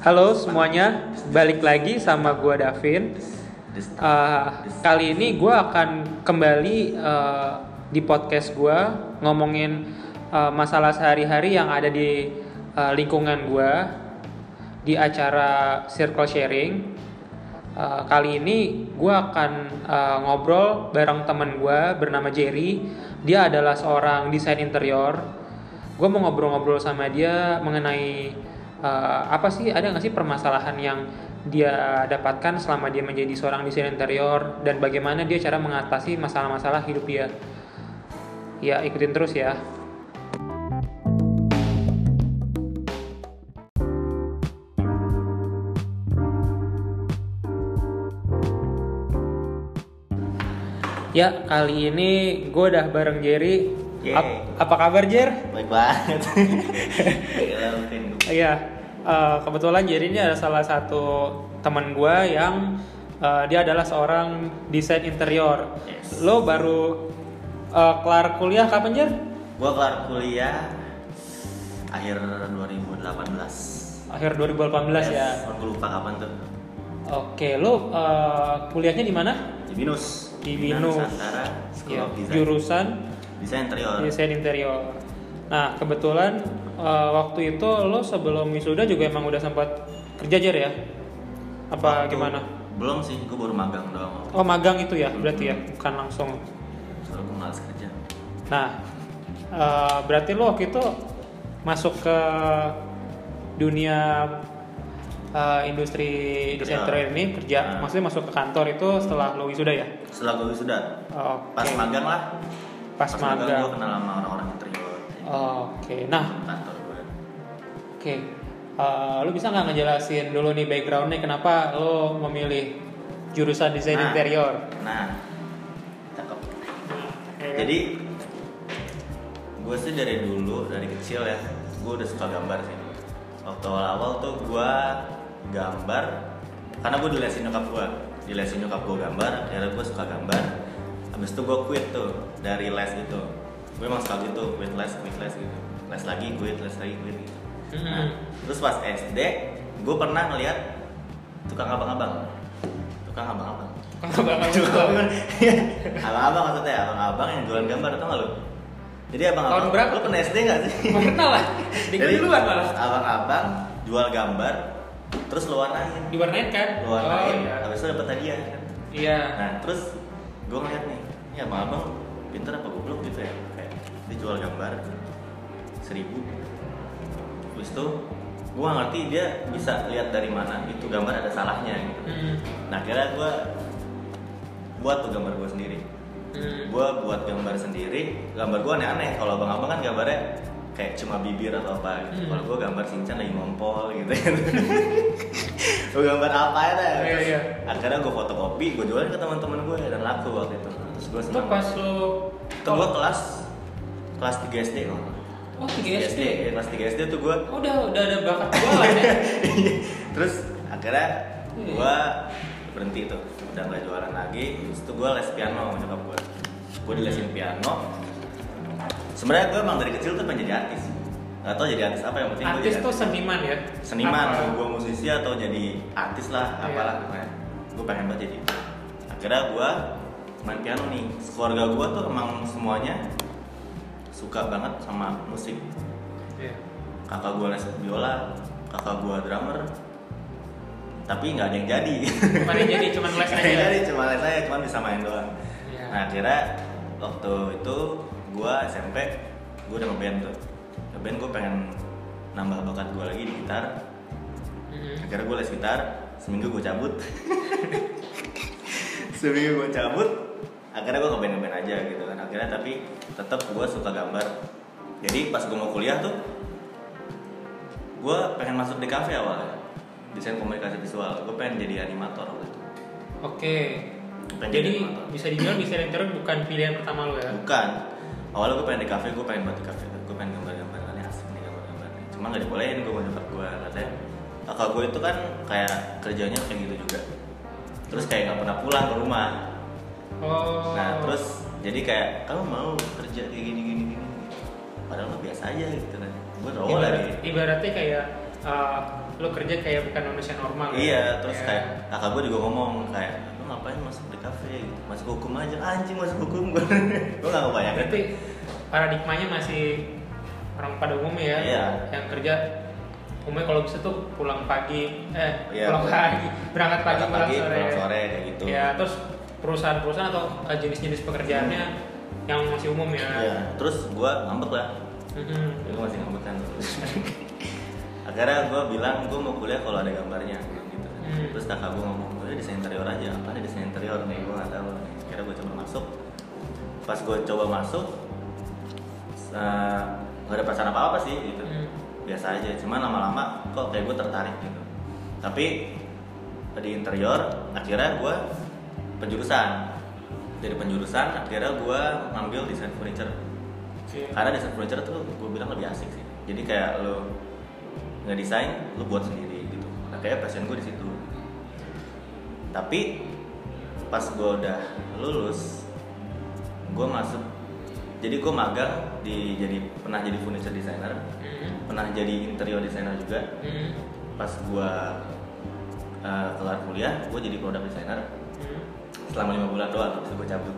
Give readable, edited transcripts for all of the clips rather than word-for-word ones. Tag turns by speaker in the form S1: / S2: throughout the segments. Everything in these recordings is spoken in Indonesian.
S1: Halo semuanya, balik lagi sama gua Davin. Kali ini gua akan kembali di podcast gua ngomongin masalah sehari-hari yang ada di lingkungan gua di acara Circle Sharing. Kali ini gua akan ngobrol bareng teman gua bernama Jerry. Dia adalah seorang desain interior. Gua mau ngobrol-ngobrol sama dia mengenai apa sih, ada nggak sih permasalahan yang dia dapatkan selama dia menjadi seorang desain interior dan bagaimana dia cara mengatasi masalah-masalah hidup dia. Ya, ikutin terus ya. Ya, kali ini gue udah bareng Jerry. Apa kabar, Jer?
S2: Baik banget.
S1: Iya, kebetulan Jerry ini adalah salah satu teman gue yang dia adalah seorang desain interior.
S2: Yes.
S1: Lo baru kelar kuliah kapan, Jer?
S2: Gua kelar kuliah akhir 2018.
S1: Akhir 2018 ya.
S2: Aku lupa kapan tuh.
S1: Oke, lo kuliahnya di mana?
S2: Di Binus.
S1: Di Binus.
S2: Nusantara School
S1: Ya,
S2: of Design.
S1: jurusan
S2: Desain interior.
S1: desain interior. Nah, kebetulan waktu itu lo sebelum wisuda juga emang udah sempat kerja, Jer ya? Apa gimana?
S2: Belum sih, gua baru magang doang.
S1: Oh, magang itu ya, berarti ya, bukan langsung.
S2: Soalnya gua malas kerja.
S1: Nah, berarti lo waktu itu masuk ke dunia industri desain interior ini kerja, maksudnya masuk ke kantor itu setelah lo wisuda ya?
S2: Setelah gua wisuda.
S1: Oke.
S2: Pas magang lah.
S1: Pas magang.
S2: Gua kenal sama orang-orang interior.
S1: Oke. Nah,
S2: Kantor gua.
S1: oke. Lo bisa nggak ngejelasin dulu nih backgroundnya kenapa lo memilih jurusan desain interior?
S2: Nah, cakep. Jadi gue sih dari dulu, dari kecil ya, gue udah suka gambar sih. Waktu awal-awal tuh gue gambar karena gue dilesin nyokap gue gambar, akhirnya gue suka gambar. Habis itu gue quit tuh dari les itu. Gue emang suka gitu, quit les gitu. Les lagi, quit gitu. Nah, terus pas SD, gue pernah ngeliat tukang abang-abang. Abang-abang maksudnya, abang-abang yang jualan gambar, tau gak lu? Jadi abang-abang,
S1: Tahun berapa?
S2: lu pernah SD gak sih?
S1: Pernah lah.
S2: Jadi
S1: Duluan malah.
S2: abang-abang jual gambar, terus lu warnain.
S1: Diwarnain kan?
S2: Iya.
S1: Iya.
S2: Habis itu dapet hadiah kan?
S1: Iya.
S2: Nah terus gue ngeliat nih, ini abang-abang pinter apa goblok gitu ya? Kayak dia jual gambar 1.000. Habis itu gue gak ngerti dia bisa lihat dari mana itu gambar ada salahnya gitu. Nah akhirnya gue buat tuh gambar gue sendiri. Gue buat gambar sendiri. Gambar gue aneh-aneh. Kalau abang-abang kan gambarnya kayak cuma bibir atau apa gitu. Kalau gue gambar Shinchan lagi ngompol gitu. Gue gambar apa ya?
S1: Iya.
S2: Akhirnya gue fotokopi, gue jualin ke teman-teman gue dan laku waktu itu. Terus gue senang.
S1: Pas lo
S2: Itu gue kelas 3 SD kok.
S1: Oh, 3 SD.
S2: Kelas 3 SD tuh gue.
S1: Udah ada bakat jualan ya.
S2: Terus akhirnya gue berhenti tuh, udah nggak jualan lagi. Terus itu gue les piano sama nyokap gue dilesin piano. Sebenarnya gue emang dari kecil tuh pengen jadi artis. Gak tau jadi artis apa, yang penting gue
S1: Artis
S2: jadi
S1: tuh seniman ya.
S2: seniman, gue musisi atau jadi artis lah, apalah pokoknya. Gue pengen banget jadi. Akhirnya gue main piano nih. Keluarga gue tuh emang semuanya suka banget sama musik. Kakak gue les biola, kakak gue drummer. Tapi nggak ada yang jadi.
S1: Bukan yang jadi, cuma les aja.
S2: Jadi cuma les aja, cuma bisa main doang.
S1: Iya.
S2: Nah akhirnya waktu itu gue SMP, gue udah ngeband tuh. Ngeband gue pengen nambah bakat gue lagi di gitar. Akhirnya gue les gitar, seminggu gue cabut. Akhirnya gue ngeband aja gitu kan. Akhirnya tapi tetap gue suka gambar. Jadi pas gue mau kuliah tuh, gue pengen masuk di kafe awalnya, desain komunikasi visual. Gue pengen jadi animator waktu itu.
S1: Oke. Jadi bisa dibilang desain interior bukan pilihan pertama lo ya?
S2: Bukan. Awalnya gue pengen di kafe, gue pengen buat di kafe. Gue pengen gambar-gambar, ini asik nih gambar-gambar. Cuma nggak dibolehin gue sama nyokap gue, katanya kakak gue itu kan kayak kerjanya kayak gitu juga. Terus kayak nggak pernah pulang ke rumah.
S1: Oh.
S2: Nah terus jadi kayak kamu mau kerja kayak gini. Padahal lo biasa aja gitu kan. Gue rawol lagi.
S1: Ibaratnya kayak lo kerja kayak bukan manusia normal.
S2: Iya, terus
S1: ya.
S2: kayak kakak gue juga ngomong kayak lu ngapain masuk di kafe gitu, masuk hukum aja, anjing masuk hukum gue. Gue nggak kebayang.
S1: Berarti paradigmanya masih orang pada umumnya ya,
S2: Iya.
S1: yang kerja umumnya kalau bisa tuh pulang pagi,
S2: Iya,
S1: pulang pagi, berangkat pagi, pulang sore.
S2: pulang sore kayak gitu.
S1: Ya, terus perusahaan-perusahaan atau jenis-jenis pekerjaannya yang masih umum ya.
S2: Iya, terus gue ngambek lah.
S1: Mhm.
S2: Gue masih ngambek kan. Akhirnya gue bilang gue mau kuliah kalau ada gambarnya gitu. Terus kakak gue ngomong, udah desain interior aja. Apa nih desain interior nih, gue nggak tahu. Akhirnya gue coba masuk. Pas gue coba masuk, nggak ada perasaan apa-apa sih gitu. Biasa aja, cuman lama-lama kok kayak gue tertarik gitu. Tapi di interior akhirnya gue penjurusan. Dari penjurusan akhirnya gue ngambil desain furniture. Karena desain furniture tuh gue bilang lebih asik sih. Jadi kayak lo ngedesain, lo buat sendiri gitu. Nah, kayak passion gue di situ. Tapi pas gue udah lulus, gue masuk. Jadi gue magang pernah jadi furniture designer, pernah jadi interior designer juga. Pas gue kelar kuliah, gue jadi product designer selama 5 bulan doang, habis itu gue cabut.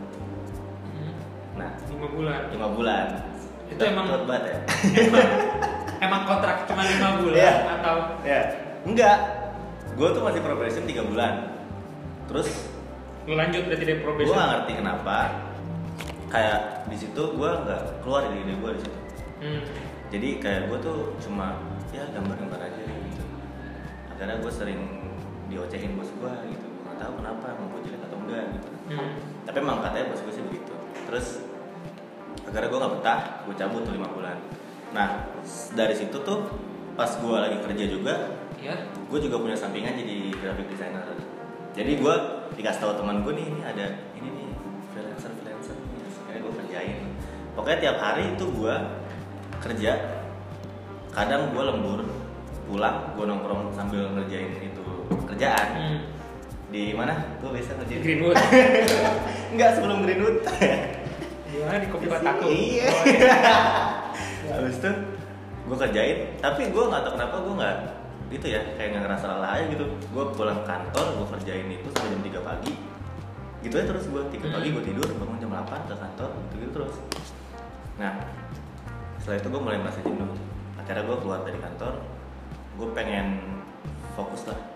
S2: Nah,
S1: 5 bulan.
S2: 5 bulan.
S1: Itu emang
S2: cepet banget ya.
S1: emang kontrak cuma 5 bulan
S2: Iya.
S1: atau?
S2: Ya, enggak. Gue tuh masih probation 3 bulan. Terus
S1: Lu lanjut berarti dari
S2: gue
S1: probation.
S2: nggak ngerti kenapa. Kayak di situ gue nggak keluar dari ide gue di situ. Jadi kayak gue tuh cuma ya gambar-gambar aja gitu. Akhirnya gue sering diocehin bos gue gitu. Nggak tahu kenapa, mau gue jelek atau enggak gitu. Tapi emang katanya bos gue sih begitu. Terus akhirnya gue nggak betah, gue cabut tuh 5 bulan. Nah dari situ tuh pas gue lagi kerja juga,
S1: Ya.
S2: gue juga punya sampingan jadi graphic designer. Jadi gue dikasih tahu teman gue nih, ini ada ini nih freelancer nih, kayak gue kerjain. Pokoknya tiap hari itu gue kerja. Kadang gue lembur, pulang gue nongkrong sambil ngerjain itu kerjaan. Di mana? Gue biasa ngerjain
S1: Greenwood.
S2: Enggak, sebelum Greenwood.
S1: Di mana di kopi kotaku?
S2: Iya.
S1: Oh, iya.
S2: Habis itu gue kerjain, tapi gue nggak tahu kenapa gue nggak gitu ya, kayak nggak ngerasa lelah aja gitu. Gue pulang kantor, gue kerjain itu sampai jam 3 pagi. Gitu aja terus gue 3 pagi gue tidur, bangun jam 8 ke kantor, gitu terus. Nah, setelah itu gue mulai merasa jenuh. Akhirnya gue keluar dari kantor, gue pengen fokus lah.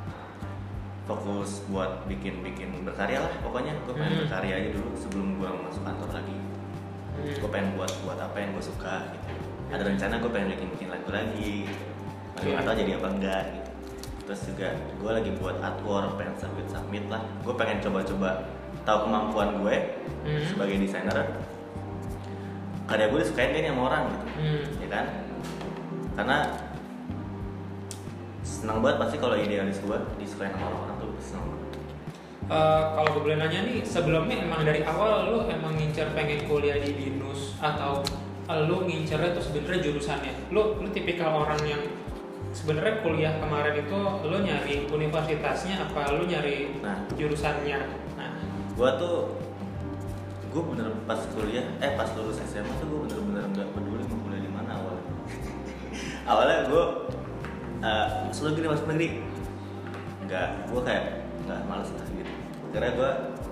S2: Fokus buat bikin berkarya lah pokoknya. Gue pengen berkarya aja dulu sebelum gue masuk kantor lagi. Gue pengen buat apa yang gue suka gitu. Ada rencana gue pengen bikin lagu lagi gitu. Atau jadi apa enggak gitu. Terus juga gue lagi buat artwork, pengen submit lah. Gue pengen coba-coba tahu kemampuan gue sebagai desainer. Karya gue disukain kan sama orang gitu, ya kan? Karena senang banget pasti kalau idealis gue disukain sama orang-orang tuh senang banget.
S1: Kalau gue boleh nanya nih, sebelumnya emang dari awal lu emang ngincer pengen kuliah di BINUS atau lu ngincernya tuh sebenarnya jurusannya? Lu tipikal orang yang sebenarnya kuliah kemarin itu lu nyari universitasnya apa lu nyari jurusannya? Nah,
S2: gue bener pas kuliah, pas lulus SMA tuh gue bener-bener nggak peduli mau kuliah di mana awalnya. Awalnya gue masuk negeri, nggak, gue kayak nggak males lah gitu. Karena gue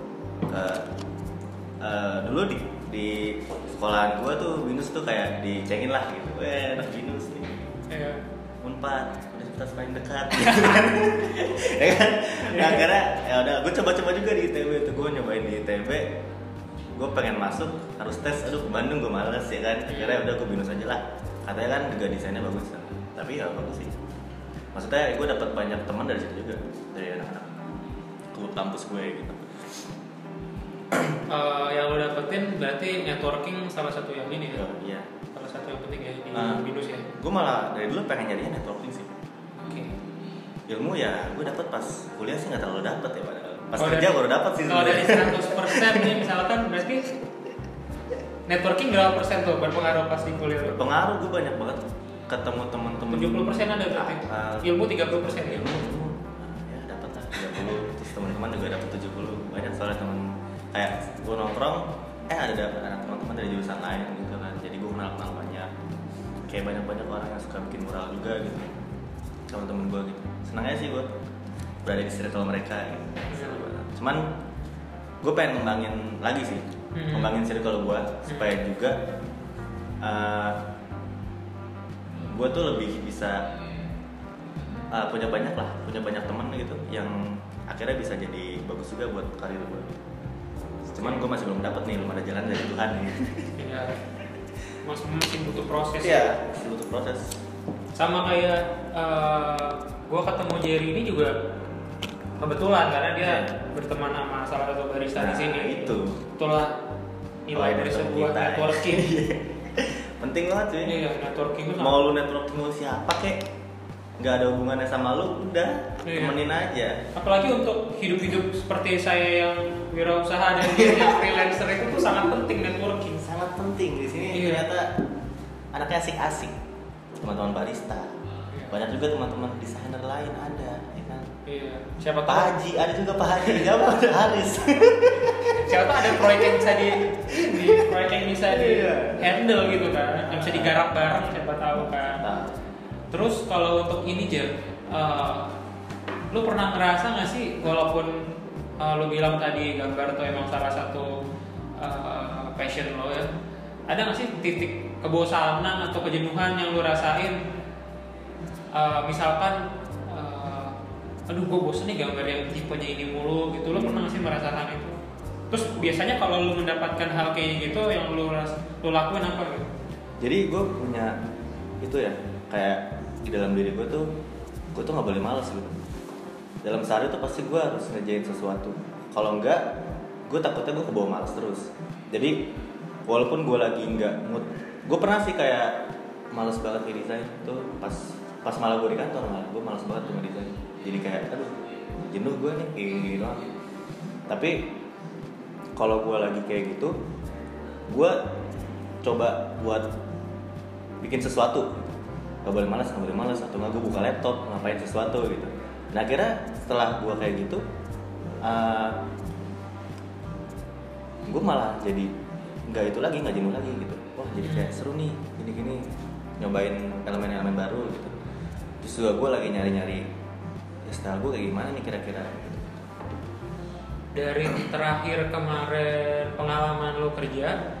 S2: dulu di sekolahan gue tuh BINUS tuh kayak dicengin lah gitu, anak BINUS nih. Unpad, universitas paling dekat, gitu kan? Ya kan? Nah, karena ya udah, gue coba-coba juga di ITB itu, gue nyobain di ITB, gue pengen masuk harus tes, aduh ke Bandung gue males ya kan? Akhirnya udah gue BINUS aja lah, katanya kan juga desainnya bagus kan? Tapi ya bagus sih. Maksudnya gue dapat banyak teman dari situ juga, dari anak-anak klub kampus gue gitu.
S1: Yang lo dapetin berarti networking salah satu yang ini ya?
S2: Iya.
S1: Salah satu yang penting ya di BINUS ya?
S2: Gue malah dari dulu pengen nyarinya networking sih.
S1: Oke.
S2: Ilmu ya gue dapat pas kuliah sih nggak terlalu dapet ya padahal. Pas
S1: Kalau
S2: kerja
S1: dari-
S2: baru dapat sih.
S1: Kalau dari 100% nih misalkan berarti networking berapa persen tuh berpengaruh pas di kuliah?
S2: Berpengaruh, gue banyak banget ketemu teman-teman.
S1: 70% ada berarti? Ilmu 30% ya?
S2: Ilmu ya dapat lah 30, terus teman-teman juga dapat 70. Banyak soalnya teman kayak gue nongkrong ada anak teman-teman dari jurusan lain gitu kan, jadi gue kenal banyak, kayak banyak orang yang suka bikin mural juga gitu. sama temen gue gitu. Senangnya sih gue berada di circle mereka gitu. Cuman gue pengen ngembangin lagi sih, ngembangin circle gue supaya juga gue tuh lebih bisa punya banyak teman gitu yang akhirnya bisa jadi bagus juga buat karir gue. Cuman gue masih belum dapet nih, belum ada jalan dari Tuhan gitu.
S1: Iya. Masih butuh proses.
S2: Iya, masih butuh proses.
S1: Sama kayak gue ketemu Jerry ini juga kebetulan karena dia berteman sama salah satu barista di sini. Itulah nilai dari sebuah networking.
S2: Penting banget sih.
S1: Iya, networking itu.
S2: Mau lu networking lu siapa kek, nggak ada hubungannya sama lu, udah temenin aja.
S1: Apalagi untuk hidup-hidup seperti saya yang wirausaha dan dia yang freelancer itu tuh sangat penting networking.
S2: Sangat penting di sini. Ternyata anaknya asik-asik, teman-teman barista. Banyak juga teman-teman desainer lain ada, ya kan?
S1: Iya. Siapa tahu?
S2: Pak Haji, ada juga Pak Haji. Siapa ada Haris?
S1: Siapa tahu ada proyek yang bisa proyek yang bisa di handle gitu kan, yang bisa digarap bareng, siapa tahu kan. Terus kalau untuk ini Jer, lu pernah ngerasa nggak sih walaupun lu bilang tadi gambar tuh emang salah satu passion lo ya, ada nggak sih titik kebosanan atau kejenuhan yang lu rasain? Misalkan, aduh gue bosen nih gambar yang tipenya ini mulu gitu, lu pernah nggak sih merasakan itu? Terus biasanya kalau lu mendapatkan hal kayak gitu yang lu lakuin apa gitu?
S2: Jadi gue punya itu ya, kayak di dalam diri gue tuh nggak boleh malas gitu. Dalam sehari tuh pasti gue harus ngerjain sesuatu. Kalau enggak, gue takutnya gue kebawa malas terus. Jadi walaupun gue lagi nggak mood, gue pernah sih kayak malas banget ngedesain tuh pas malah gue di kantor, malah gue malas banget tuh ngedesain. Jadi kayak aduh jenuh gue nih kayak gini doang. Tapi kalau gue lagi kayak gitu, gue coba buat bikin sesuatu. Gak boleh malas, atau nggak gue buka laptop ngapain sesuatu gitu. Nah akhirnya setelah gue kayak gitu, gue malah jadi nggak jenuh lagi gitu. Wah jadi kayak seru nih, gini nyobain elemen-elemen baru gitu. Terus juga gue lagi nyari ya style gue kayak gimana nih kira-kira.
S1: Dari terakhir kemarin pengalaman lo kerja,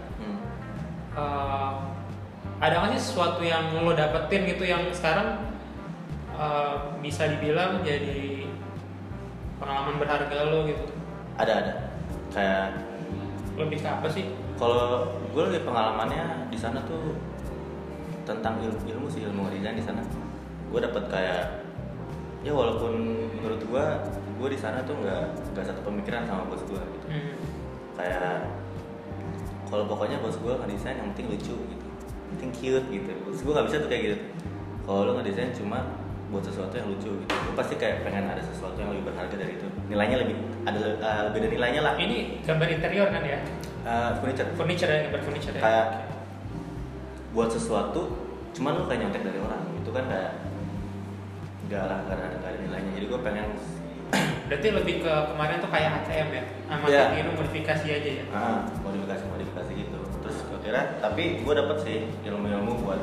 S1: ada nggak sih sesuatu yang lo dapetin gitu yang sekarang bisa dibilang jadi pengalaman berharga lo gitu?
S2: Ada. Kayak
S1: lebih ke apa sih?
S2: Kalau gue lebih pengalamannya di sana tuh tentang ilmu desain di sana. Gue dapet kayak ya walaupun menurut gue di sana tuh nggak satu pemikiran sama bos gue gitu. Kayak kalau pokoknya bos gue ngedesain yang penting lucu gitu, yang penting cute gitu. Bos gue nggak bisa tuh kayak gitu. Kalau lo ngedesain cuma buat sesuatu yang lucu gitu, lo pasti kayak pengen ada sesuatu yang lebih berharga dari itu. Nilainya lebih dari nilainya lah.
S1: Ini gambar interior kan ya? Furniture ya, gambar furniture ya.
S2: Kayak buat sesuatu, cuman lo kayak nyontek dari orang itu kan kayak nggak ada nilainya. Jadi gue pengen.
S1: Berarti lebih ke kemarin tuh kayak ATM ya, ini modifikasi aja ya.
S2: Modifikasi gitu. Terus kira tapi gue dapet sih ilmu buat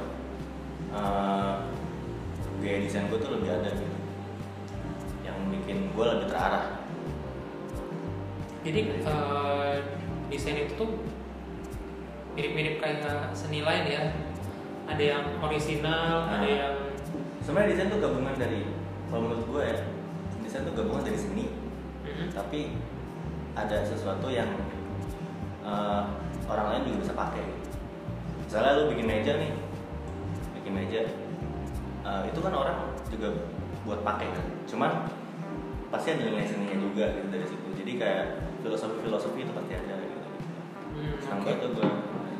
S2: gaya desain gue tuh lebih ada gitu, yang bikin gue lebih terarah.
S1: Jadi desain itu tuh mirip-mirip kayak seni lain ya. Ada yang orisinal, ada yang
S2: sebenarnya desain tuh gabungan dari, kalau menurut gue ya, desain tuh gabungan dari seni, tapi ada sesuatu yang orang lain juga bisa pakai. Misalnya lu bikin meja, itu kan orang juga buat pakai kan. Cuman pasti ada nilai seninya juga gitu dari situ. Jadi kayak filosofi itu pasti ada gitu. Sampai itu gue.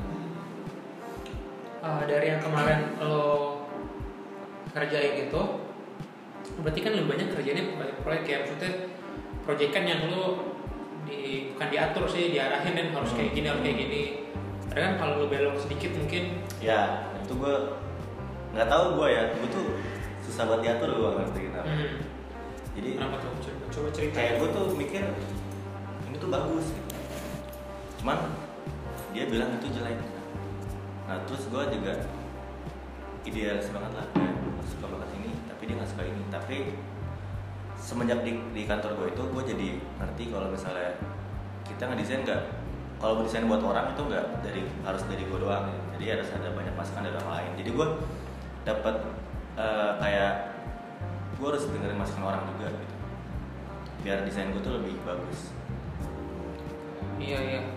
S1: Dari yang kemarin lo kerjain gitu, berarti kan lebih banyak kerjanya proyek ya, maksudnya proyekan yang lo bukan diatur sih, diarahin dan harus kayak gini, harus kayak gini. Karena kan kalau lo belok sedikit mungkin.
S2: Ya itu gue nggak tahu gue tuh susah buat diatur, gue ngerti kenapa. Jadi
S1: kenapa tuh? Coba cerita.
S2: Kayak gue tuh mikir ini tuh bagus gitu. Cuman dia bilang itu jelek. Nah terus gue juga idealis banget lah, kayak suka banget ini tapi dia nggak suka ini. Tapi semenjak di kantor gue itu gue jadi ngerti kalau misalnya kita ngedesain nggak, kalau mendesain buat orang itu nggak harus dari gue doang gitu. Jadi harus ada banyak masukan dari orang lain. Jadi gue dapat kayak gue harus dengerin masukan orang juga gitu, biar desain gue tuh lebih bagus.
S1: Iya.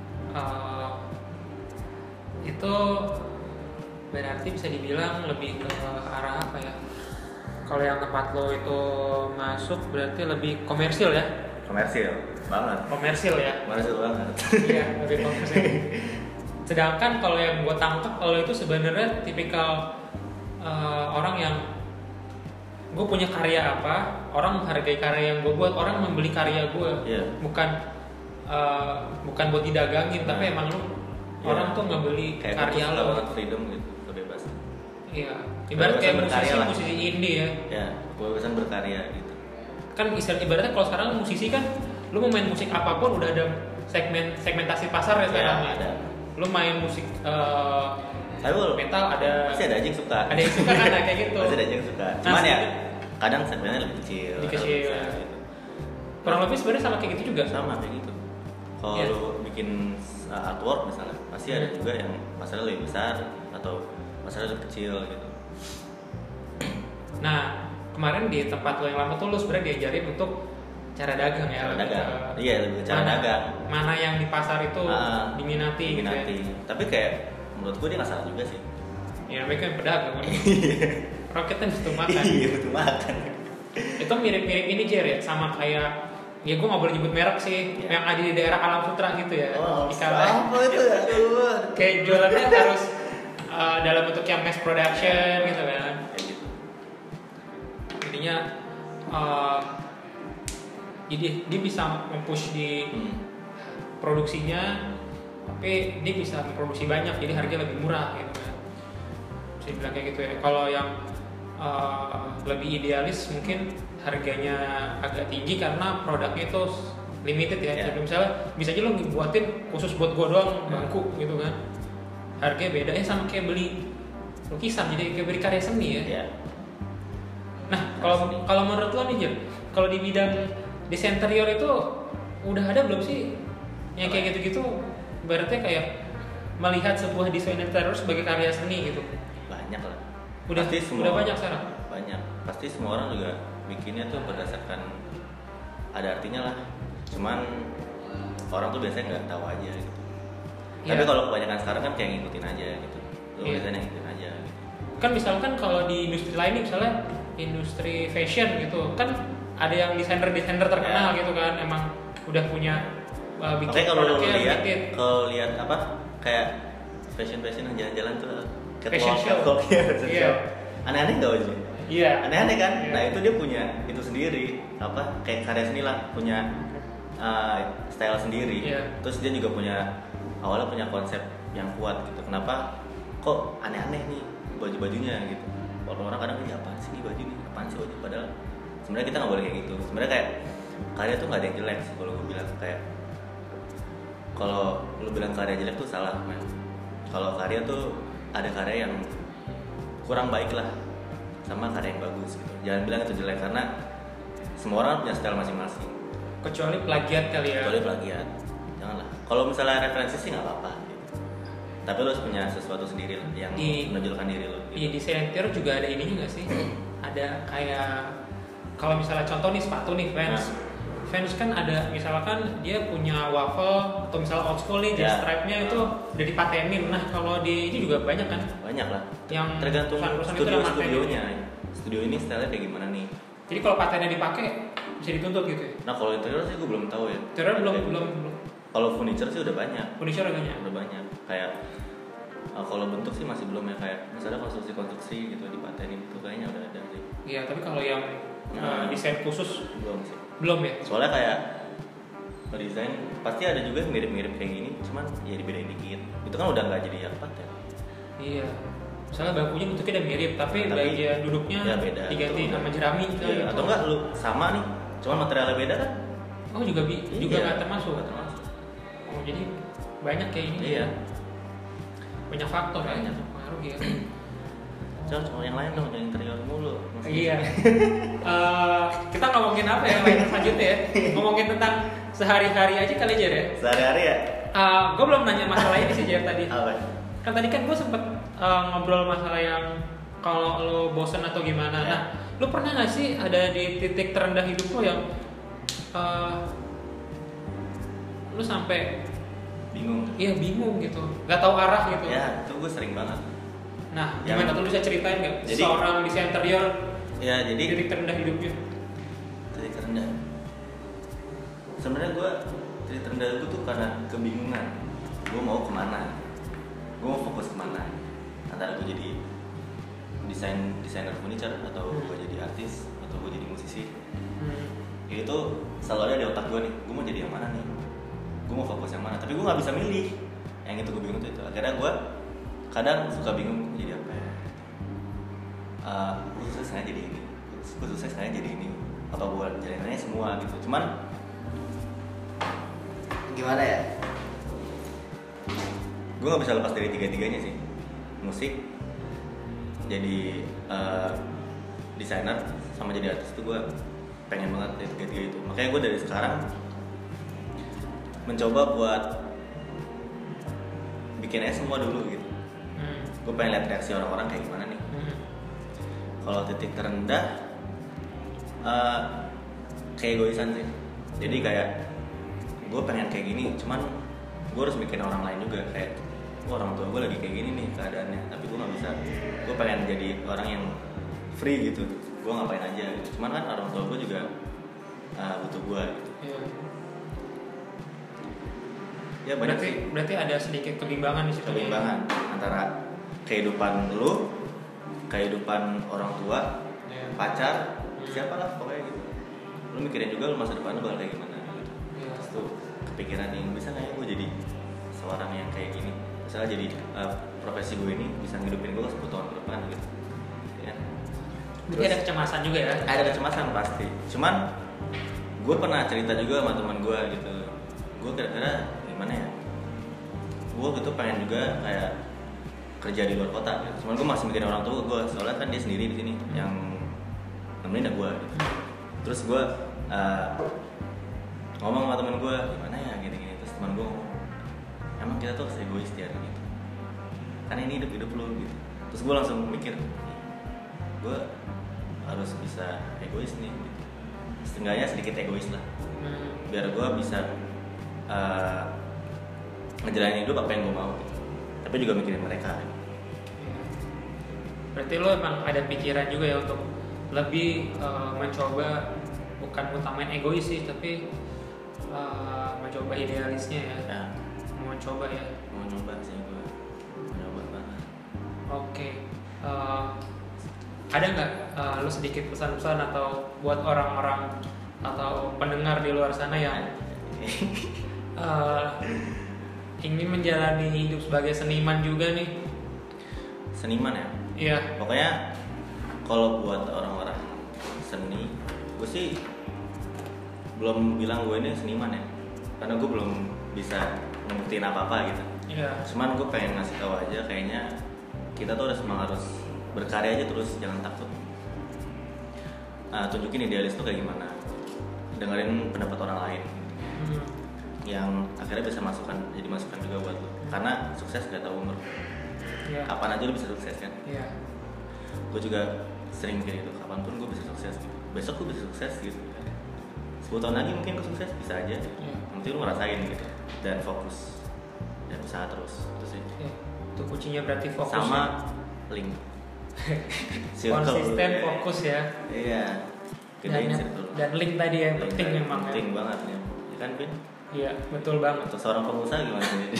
S1: Itu berarti bisa dibilang lebih ke arah apa ya? Kalau yang tempat lo itu masuk berarti lebih komersil ya?
S2: Komersil banget.
S1: Komersil ya?
S2: Komersil banget.
S1: Iya, lebih komersil. Sedangkan kalau yang gue tangkap, kalau itu sebenarnya tipikal orang yang gue punya karya apa, orang menghargai karya yang gue buat, orang membeli karya gue, bukan buat didagangin, tapi emang lu orang tuh ngebeli
S2: kayak
S1: karya lo.
S2: Kayak freedom gitu, kebebasan.
S1: Iya, ibarat kayak musisi indie ya.
S2: Ya, kebebasan berkarya gitu.
S1: Kan ibaratnya kalau sekarang musisi kan, lu mau main musik apapun udah ada segmentasi pasar ya sekarang.
S2: Ya, ada.
S1: Lu main musik metal ada.
S2: Pasti ada aja yang suka.
S1: Ada yang suka kan kayak gitu.
S2: Pasti ada aja yang suka. Cuman ya kadang segmennya lebih kecil.
S1: Gitu. Kurang lebih sebenarnya sama kayak gitu juga.
S2: Sama kayak gitu. Kalau lu bikin artwork misalnya, pasti ada juga yang pasarnya lebih besar atau pasarnya lebih kecil gitu.
S1: Nah, kemarin di tempat lo yang lama tuh lo sebenarnya diajarin untuk cara dagang ya.
S2: Cara dagang. Iya, lebih cara dagang.
S1: Mana yang di pasar itu diminati. Gitu ya.
S2: Tapi kayak menurut gue dia nggak salah juga sih.
S1: Ya, mereka yang pedagang kan. Roket kan butuh makan.
S2: Iya, butuh makan.
S1: Itu mirip-mirip ini Jer ya, sama kayak ya gue nggak boleh nyebut merek sih, yang ada di daerah Alam Sutra gitu ya.
S2: Apa itu ya?
S1: Kayak jualannya harus dalam bentuk yang mass production gitu kan. Jadinya jadi dia bisa mempush di produksinya, tapi dia bisa memproduksi banyak, jadi harga lebih murah gitu kan. Bisa bilang kayak gitu ya. Kalau yang lebih idealis mungkin harganya agak tinggi karena produknya itu limited ya. Jadi misalnya bisa aja lo buatin khusus buat gua doang bangku gitu kan. Harganya beda ya, sama kayak beli lukisan, jadi kayak beli karya seni ya. Nah, kalau menurut lo nih Jir, kalau di bidang desain interior itu udah ada belum sih yang kayak gitu-gitu? Berarti kayak melihat sebuah desain interior sebagai karya seni gitu.
S2: Banyak lah.
S1: Udah banyak sekarang.
S2: Banyak. Pasti semua orang juga bikinnya tuh berdasarkan ada artinya lah. Cuman orang tuh biasanya nggak tahu aja gitu. Tapi kalau kebanyakan sekarang kan kayak ngikutin aja gitu. Lu biasanya ngikutin aja gitu. Kan
S1: misalkan kalau di industri lain nih, misalnya industri fashion gitu, kan ada yang desainer terkenal gitu kan, emang udah punya bikin produknya.
S2: Kalau lihat apa kayak fashion yang jalan-jalan tuh
S1: fashion show.
S2: Aneh-aneh nggak aja?
S1: Iya.
S2: Aneh-aneh kan? Nah itu dia punya itu sendiri, apa kayak karya seni lah, punya style sendiri. Terus dia juga awalnya punya konsep yang kuat gitu. Kenapa kok aneh-aneh nih baju-bajunya gitu? Walaupun orang kadang ini apaan sih baju nih? Apaan sih baju? Padahal sebenarnya kita nggak boleh kayak gitu. Sebenarnya kayak karya tuh nggak ada yang jelek sih. Kalau gue bilang kayak kalau lu bilang karya jelek tuh salah, man. Kalau karya tuh ada karya yang kurang baik lah sama karya yang bagus gitu. Jangan bilang itu jelek karena semua orang punya style masing-masing.
S1: Kecuali plagiat kali ya.
S2: Kecuali plagiat, janganlah. Kalau misalnya referensi sih nggak apa-apa. Gitu. Tapi lo harus punya sesuatu sendiri lah yang menonjolkan diri lo. Gitu.
S1: Di desain interior juga ada ininya nggak sih? Ada kayak kalau misalnya contoh nih sepatu nih Vans kan ada misalkan dia punya waffle atau misalnya old school nih, stripe-nya itu udah dipatenin. Nah kalau di ini juga banyak kan? Banyak
S2: lah.
S1: Yang
S2: tergantung studionya. Studio ini style-nya kayak gimana nih?
S1: Jadi kalau patennya dipakai bisa dituntut gitu ya?
S2: Nah kalau interior sih gue belum tahu ya.
S1: Interior belum.
S2: Kalau furniture sih udah banyak.
S1: Furniture udah banyak.
S2: Kayak kalau bentuk sih masih belum ya, kayak misalnya konstruksi gitu dipatenin itu kayaknya udah ada sih.
S1: Iya tapi kalau yang desain khusus belum ya.
S2: Soalnya kayak desain pasti ada juga yang mirip-mirip kayak gini, cuman ya dibedain dikit. Itu kan udah nggak jadi yang paten.
S1: Iya. Misalnya bangkunya bentuknya udah mirip, tapi bagian duduknya
S2: ya beda,
S1: diganti sama jerami
S2: gitu.
S1: Gitu.
S2: Atau enggak lu sama nih, cuman materialnya beda kan?
S1: Oh juga nggak termasuk. Oh jadi banyak kayak ini.
S2: Iya.
S1: Banyak faktor ya yang mempengaruhi ya.
S2: Cowok yang lain dong, jangan interior mulu.
S1: Iya. Kita ngomongin apa ya lain selanjutnya ya? Ngomongin tentang sehari-hari aja kali aja ya.
S2: Sehari-hari ya?
S1: Gue belum nanya masalah ini sih Jer tadi.
S2: Apa?
S1: Kan tadi kan gue sempet ngobrol masalah yang kalau lo bosan atau gimana.
S2: Ya.
S1: Nah, lo pernah nggak sih ada di titik terendah hidup lo yang lo sampai
S2: Bingung.
S1: iya bingung gitu, nggak tahu arah gitu.
S2: Ya, itu gue sering banget.
S1: Nah, gimana tuh, lu bisa ceritain nggak?
S2: Jadi-
S1: Seorang desain interior
S2: Ya, jadi
S1: titik terendah hidupnya.
S2: titik terendah. Sebenarnya gue titik terendah itu tuh karena kebingungan. Gue mau kemana? Gue mau fokus kemana? Antara gue jadi desainer furniture atau gue jadi artis atau gue jadi musisi. Itu selalu ada di otak gue nih. Gue mau jadi yang mana nih? Gue mau fokus yang mana? Tapi gue nggak bisa milih. Yang itu gue bingung tuh itu. Akhirnya gue kadang suka bingung gue jadi apa ya? Gue sukses jadi ini. Gue sukses jadi ini. Apa gue jalanannya semua gitu. Cuman gimana ya? Gue nggak bisa lepas dari tiga-tiganya sih. Musik, jadi desainer, sama jadi artis itu gue pengen banget dari tiga-tiga itu. Makanya gue dari sekarang mencoba buat bikin aja semua dulu gitu. Gue pengen lihat reaksi orang-orang kayak gimana nih. Kalau titik terendah kayak egoisan sih. Jadi kayak gue pengen kayak gini, cuman gue harus bikin orang lain juga. Kayak orang tua gue lagi kayak gini nih keadaannya, tapi gue nggak bisa. Gue pengen jadi orang yang free gitu. Gue ngapain aja gitu. Cuman kan orang tua gue juga butuh gue gitu. Ya banyak sih.
S1: Berarti ada sedikit kebimbangan di situ.
S2: Kebimbangan antara kehidupan lu, kehidupan orang tua, pacar, siapalah pokoknya gitu. Lu mikirin juga lu masa depan lu bakal kayak gimana gitu. Terus tuh kepikiran nih, bisa nggak ya gue jadi seorang yang kayak gini? Misalnya jadi profesi gue ini bisa ngidupin gue 10 tahun ke depan gitu. Ya.
S1: Berarti ada kecemasan juga ya?
S2: Ada kecemasan pasti. Cuman gue pernah cerita juga sama teman gue gitu. Gue kira-kira gimana ya? Gue gitu pengen juga kayak kerja di luar kota gitu. Cuman gue masih mikirin orang tua gue, soalnya kan dia sendiri di sini yang nemenin gue gitu. Terus gue ngomong sama temen gue, gimana ya gini-gini. Terus teman gue ngomong, emang kita tuh harus egois ya gitu, karena ini hidup lu gitu. Terus gue langsung mikir, gue harus bisa egois nih gitu. Setengahnya sedikit egois lah, biar gue bisa ngejalanin hidup apa yang gue mau gitu. Tapi juga mikirin mereka.
S1: Berarti lo emang ada pikiran juga ya untuk lebih mencoba, bukan utamain egois sih, tapi mencoba idealisnya ya. Mau coba ya.
S2: Mau nyoba sih gue, mau nyoba banget.
S1: Oke. Ada nggak lo sedikit pesan-pesan atau buat orang-orang atau pendengar di luar sana yang ingin menjalani hidup sebagai seniman juga nih?
S2: Seniman ya?
S1: Iya.
S2: Pokoknya kalau buat orang-orang seni, gue sih belum bilang gue ini seniman ya, karena gue belum bisa ngebuktiin apa-apa gitu.
S1: Iya.
S2: Cuman gue pengen ngasih tahu aja, kayaknya kita tuh harus berkarya aja terus, jangan takut. Tunjukin idealis tuh kayak gimana, dengerin pendapat orang lain yang akhirnya bisa jadi masukan juga buat lo. Karena sukses gak tahu umur.
S1: Iya.
S2: Kapan aja lo bisa sukses kan?
S1: Iya.
S2: Gue juga sering mikir itu, kapanpun gue bisa sukses gitu. Besok gue bisa sukses gitu. 10 tahun lagi mungkin gue sukses, bisa aja. Nanti lo ngerasain gitu. Dan fokus dan usaha terus. Itu sih.
S1: Itu kuncinya berarti fokus.
S2: Sama link.
S1: Konsisten, fokus ya.
S2: Iya. Gedein circle.
S1: Dan link tadi yang penting memang.
S2: Penting banget ya. Ya kan, Vin?
S1: Iya, betul banget.
S2: Untuk seorang pengusaha gimana sih?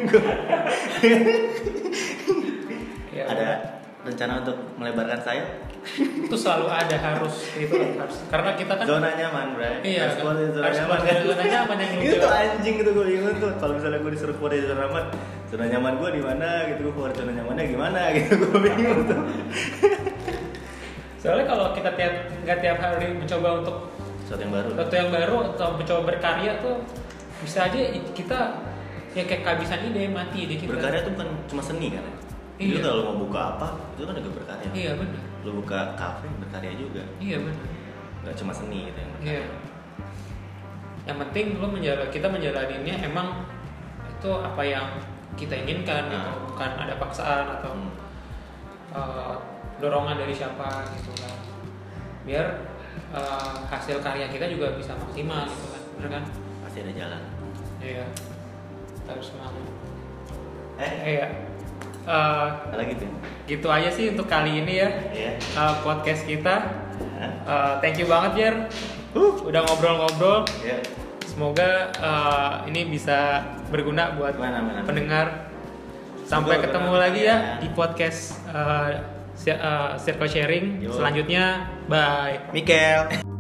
S1: Ya,
S2: ada rencana untuk melebarkan sayap?
S1: Itu selalu ada, harus karena kita kan
S2: Zona nyaman, bro.
S1: Iya,
S2: Zona
S1: harus
S2: nyaman.
S1: zona nyaman yang
S2: Itu tuh anjing gitu, gue bingung tuh. Kalau misalnya gue disuruh keluar dari zona nyaman gue di mana gitu, gue keluar zona nyamannya gimana gitu, gue bingung tuh.
S1: Soalnya kalau kita nggak tiap hari mencoba untuk sesuatu yang baru atau mencoba berkarya tuh bisa aja kita ya kayak kehabisan ide, mati ide kita.
S2: Berkarya tuh bukan cuma seni kan? Jadi kalau mau buka apa itu kan juga berkarya.
S1: Iya benar.
S2: Lu buka kafe berkarya juga.
S1: Iya benar.
S2: Gak cuma seni gitu yang berkarya.
S1: Iya. Yang penting kita menjalaninnya emang itu apa yang kita inginkan gitu, bukan ada paksaan atau dorongan dari siapa gitu kan. Biar hasil karya kita juga bisa maksimal gitu kan, bener kan?
S2: Pasti ada jalan.
S1: Iya. Kita harus semangat.
S2: Iya. Apa lagi tuh?
S1: Gitu aja sih untuk kali ini ya.
S2: Iya.
S1: Podcast kita. Thank you banget Jer. Udah ngobrol-ngobrol.
S2: Iya.
S1: Semoga ini bisa berguna buat pendengar. Sampai ketemu lagi ya di podcast Circle Sharing selanjutnya. Bye.
S2: Mikel.